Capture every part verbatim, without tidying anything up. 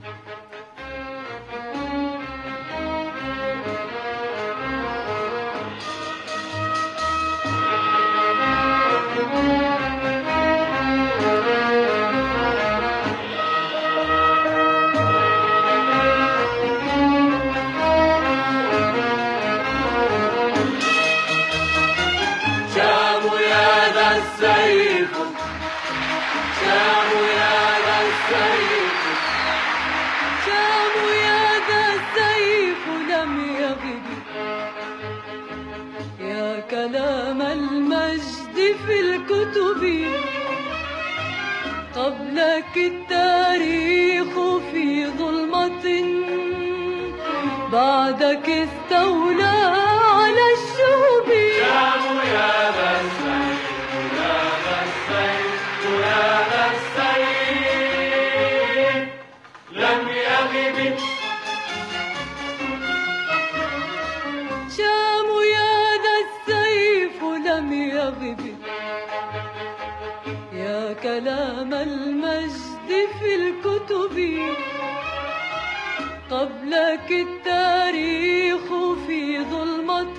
كلام المجد في الكتب، قبلك التاريخ في ظلمة، بعدك استولى على الشهب. شام يا ذا السيف يا ذا السيف يا ذا السيف لم يغب. شام يا ذا السيف لم يغب، يا كلام المجد في الكتب، قبلك التاريخ في ظلمة،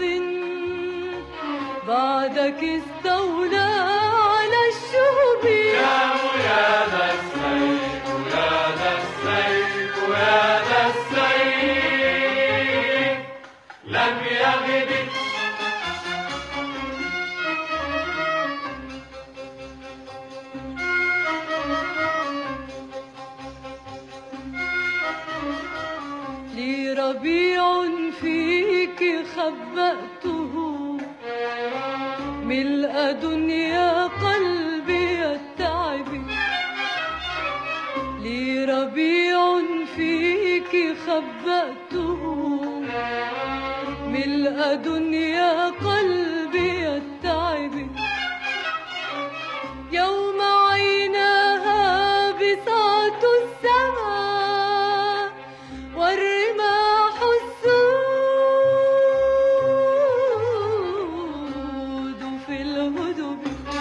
بعدك استولى على الشهب. شام يا ذا السيف يا ذا السيف يا ذا السيف لم يغب. لي ربيع فيك خبأته، ملء دنيا قلبي التعب. لي ربيع فيك خبأته، ملء دنيا قلبي التعب. يوم عيناها بساط السماء، والرماح السود في الهدب.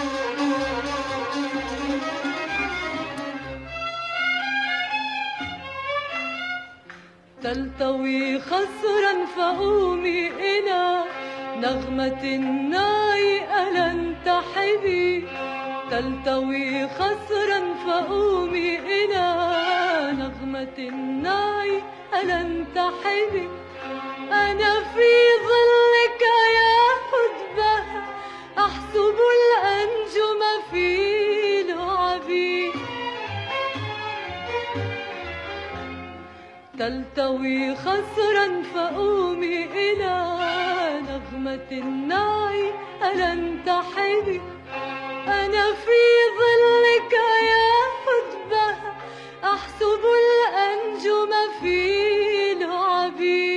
تلتوي خسرا فأومي إلى نغمة الناي ألا انتحبي. تلتوي خسرا فأومي إلى نغمة الناي ألا انتحبي. أنا في ظلك يا حدبة أحسب الأنجم في لعبي. تلتوي خسرا فأومي إلى نغمة الناي ألا انتحبي. أنا في ظلك يا حدبة أحسب الأنجم في لعبي.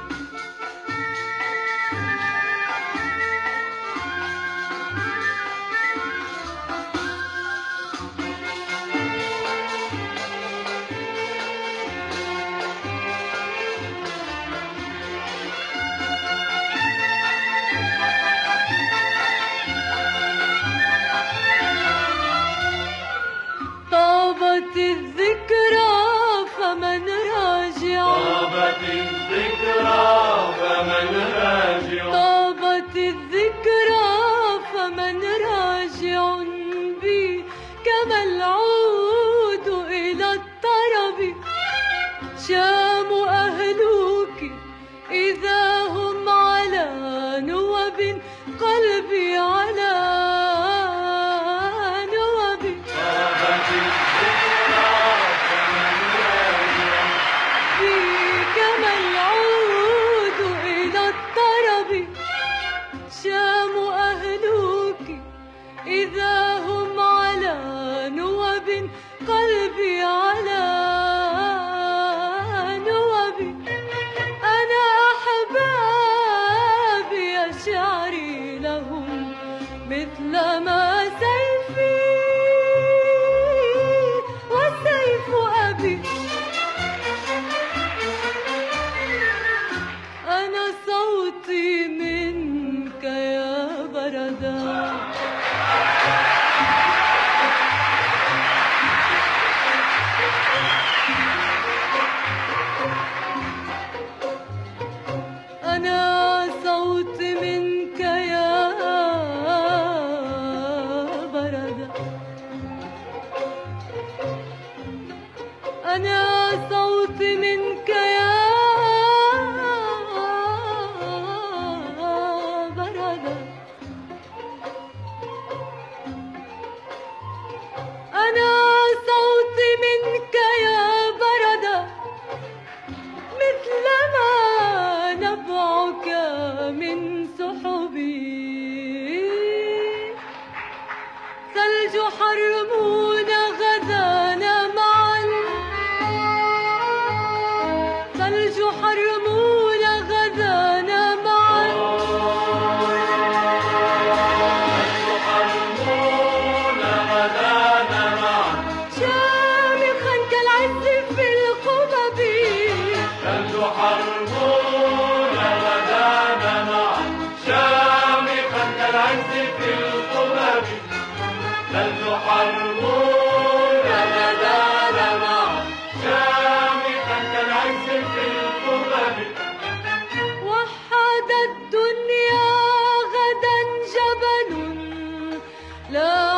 طابت الذكرى فمن راجع. طابت الذكرى فمن راجع. طابت الذكرى فمن راجع بي، كما العود إلى الطرب. شام أهلوك إذا هم على نوب، قلبي على كما العود إلى الطرب. أنا صوتي منك يا بردة، أنا صوتي منك يا بردة، مثلما نبعك من سحبي. ثلج حرمونا غدانا معا، ثلج حرمونا غدانا معا، ثلج حرمونا غدانا معا، شامخا كالعز في القبب. ثلج حرمونا غدانا معا، شامخا كالعز في القبب. ثلج حرمونا غدانا معا، شامخا كالعز في القبب. وحد الدنيا غدا جبل لا